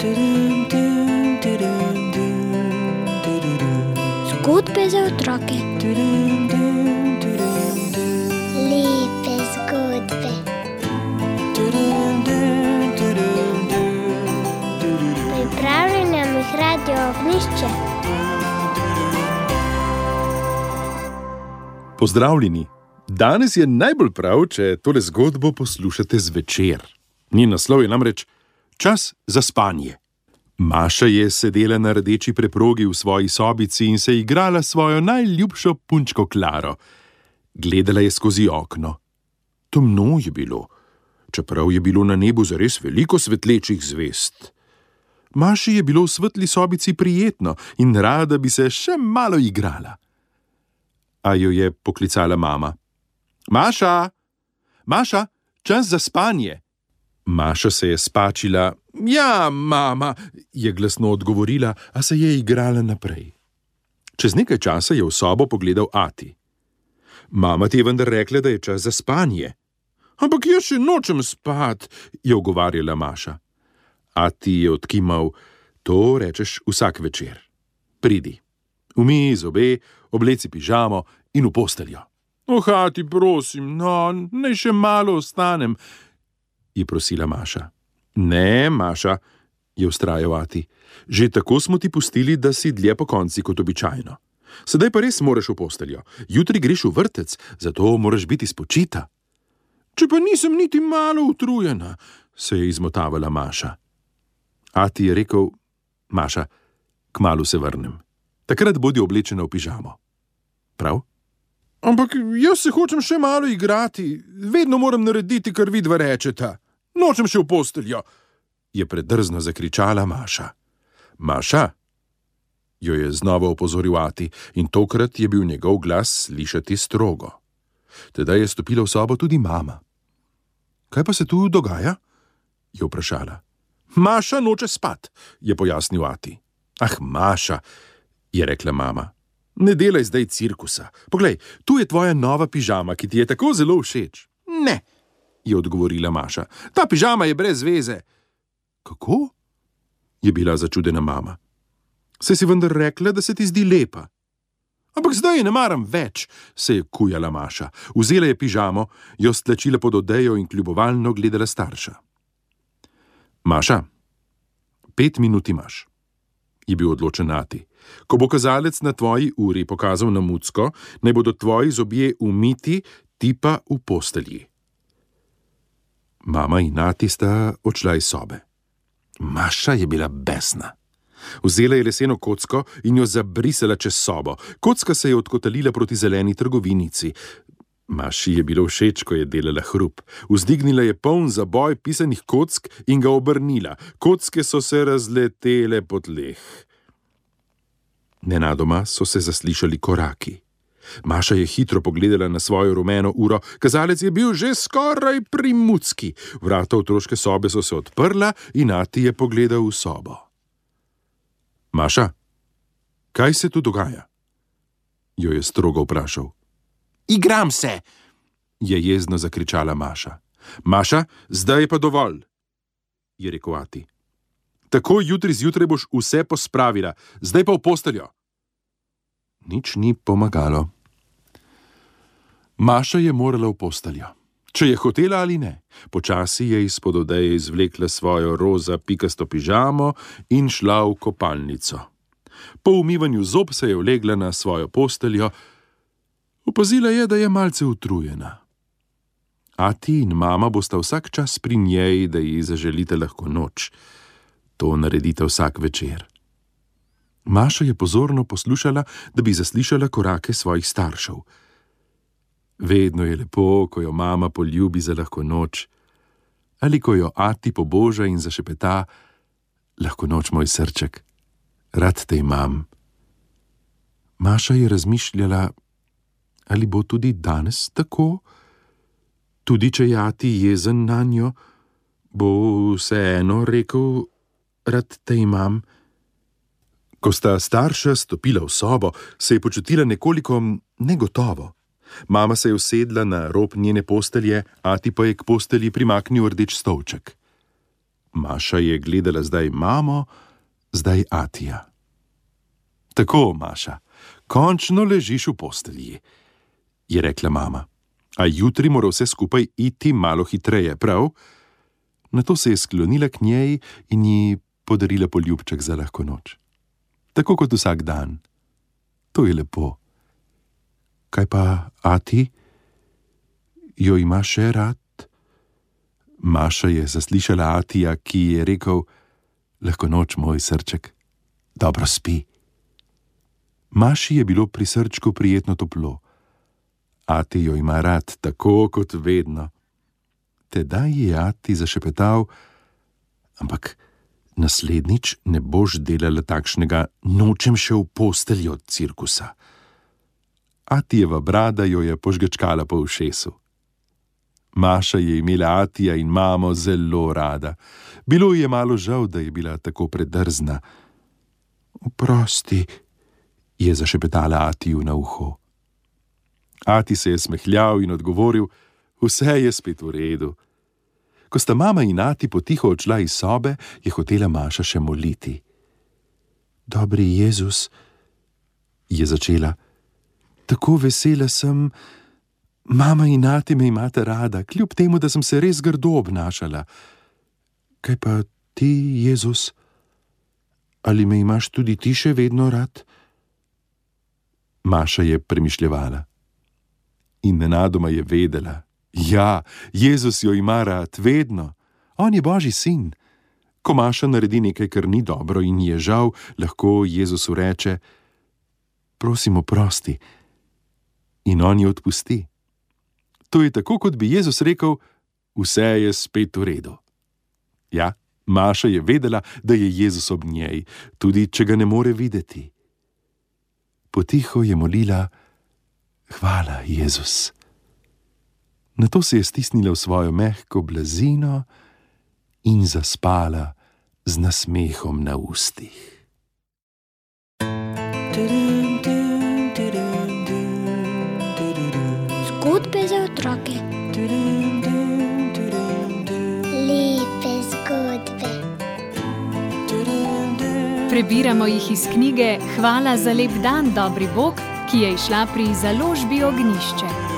Zgodbe za otroke. Lepe zgodbe. Pripravlja nam jih Radio Ognjišče. Pozdravljeni! Danes je najbolj prav, če tole zgodbo poslušate zvečer. Njen naslov je namreč Čas za spanje. Maša je sedela na rdeči preprogi v svoji sobici in se igrala s svojo najljubšo punčko Klaro. Gledala je skozi okno. Temno je bilo, čeprav je bilo na nebu zares veliko svetlečih zvezd. Maši je bilo v svetli sobici prijetno in rada bi se še malo igrala. A jo je poklicala mama. Maša! Maša, čas za spanje! Maša se je spačila. Ja, mama, je glasno odgovorila, a se je igrala naprej. Čez nekaj časa je v sobo pogledal ati. Mama ti je vendar rekla, da je čas za spanje. Ampak jaz še nočem spat, je ugovarjala Maša. Ati je odkimal, to rečeš vsak večer. Pridi, umij zobe, obleci pižamo in v posteljo. Ati, prosim, no, naj še malo ostanem, je prosila Maša. Ne, Maša, je vztrajal ati. Že tako smo ti pustili, da si dlje pokonci kot običajno. Sedaj pa res moraš v posteljo. Jutri greš v vrtec, zato moraš biti spočita. Če pa nisem niti malo utrujena, se je izmotavala Maša. Ati je rekel, Maša, kmalu se vrnem. Takrat bodi oblečena v pižamo. Prav? Ampak jaz se hočem še malo igrati. Vedno moram narediti, kar vidva rečeta. Nočem še v posteljo, je predrzno zakričala Maša. Maša, jo je znova opozoril ati in tokrat je bil njegov glas slišati strogo. Tedaj je stopila v sobo tudi mama. Kaj pa se tu dogaja? Je vprašala. Maša noče spat, je pojasnil ati. Ah, Maša, je rekla mama. Ne delaj zdaj cirkusa. Poglej, tu je tvoja nova pižama, ki ti je tako zelo všeč. Ne, je odgovorila Maša. Ta pižama je brez veze. Kako? Je bila začudena mama. Saj si vendar rekla, da se ti zdi lepa. Ampak zdaj je ne maram več, se je kujala Maša. Vzela je pižamo, jo stlačila pod odejo in kljubovalno gledala starša. Maša, 5 minut imaš, je bil odločen ati. Ko bo kazalec na tvoji uri pokazal na mucko, naj bodo tvoji zobje umiti, ti pa v postelji. Mama in ati sta odšla iz sobe. Maša je bila besna. Vzela je leseno kocko in jo zabrisala čez sobo. Kocka se je odkotalila proti zeleni trgovinici. Maši je bilo všeč, ko je delala hrup. Vzdignila je poln zaboj pisanih kock in ga obrnila. Kocke so se razletele po tleh. Nenadoma so se zaslišali koraki. Maša je hitro pogledala na svojo rumeno uro. Kazalec je bil že skoraj pri mucki. Vrata otroške sobe so se odprla in ati je pogledal v sobo. Maša, kaj se tu dogaja? Jo je strogo vprašal. Igram se, je jezno zakričala Maša. Maša, zdaj je pa dovolj, je rekel ati. Tako jutri zjutraj boš vse pospravila, zdaj pa v posteljo. Nič ni pomagalo. Maša je morala v posteljo. Če je hotela ali ne, počasi je izpod odeje izvlekla svojo roza pikasto pižamo in šla v kopalnico. Po umivanju zob se je ulegla na svojo posteljo. Opazila je, da je malce utrujena. Ati in mama bosta vsak čas pri njej, da ji zaželite lahko noč. To naredite vsak večer. Maša je pozorno poslušala, da bi zaslišala korake svojih staršev. Vedno je lepo, ko jo mama poljubi za lahko noč, ali ko jo ati poboža in zašepeta, lahko noč, moj srček, rad te imam. Maša je razmišljala, ali bo tudi danes tako? Tudi če je ati jezen nanjo, bo vseeno rekel, rad te imam. Ko sta starša stopila v sobo, se je počutila nekoliko negotovo. Mama se je usedla na rob njene postelje, ati pa je k postelji primaknil rdeč stolček. Maša je gledala zdaj mamo, zdaj Atija. Tako, Maša, končno ležiš v postelji, je rekla mama. A jutri mora vse skupaj iti malo hitreje, prav? Nato se je sklonila k njej in ji podarila poljubček za lahko noč. Tako kot vsak dan. To je lepo. Kaj pa Ati? Jo ima še rad? Maša je zaslišala Atija, ki je rekel: lahko noč, moj srček, dobro spi. Maši je bilo pri srčku prijetno toplo. Ati jo ima rad, tako kot vedno. Tedaj je Ati zašepetal: ampak naslednjič ne boš delala takšnega nočem še v posteljo cirkusa. Atijeva brada jo je požgečkala po ušesu. Maša je imela Atija in mamo zelo rada. Bilo ji je malo žal, da je bila tako predrzna. Oprosti, je zašepetala Atiju na uho. Ati se je smehljal in odgovoril: vse je spet v redu. Ko sta mama in Ati potiho odšla iz sobe, je hotela Maša še moliti. Dobri Jezus, je začela, tako vesela sem. Mama in Ati me imate rada, kljub temu, da sem se res grdo obnašala. Kaj pa ti, Jezus? Ali me imaš tudi ti še vedno rad? Maša je premišljevala. In nenadoma je vedela. Ja, Jezus jo ima rad, vedno. On je Božji sin. Ko Maša naredi nekaj, kar ni dobro in ji je žal, lahko Jezusu reče: prosim, oprosti. In on ji odpusti. To je tako, kot bi Jezus rekel: vse je spet v redu. Ja, Maša je vedela, da je Jezus ob njej, tudi če ga ne more videti. Potiho je molila: hvala, Jezus. Nato se je stisnila v svojo mehko blazino in zaspala z nasmehom na ustih. Zgodbe za otroke. Lepe zgodbe. Prebiramo jih iz knjige Hvala za lep dan, dobri Bog, ki je izšla pri založbi Ognjišče.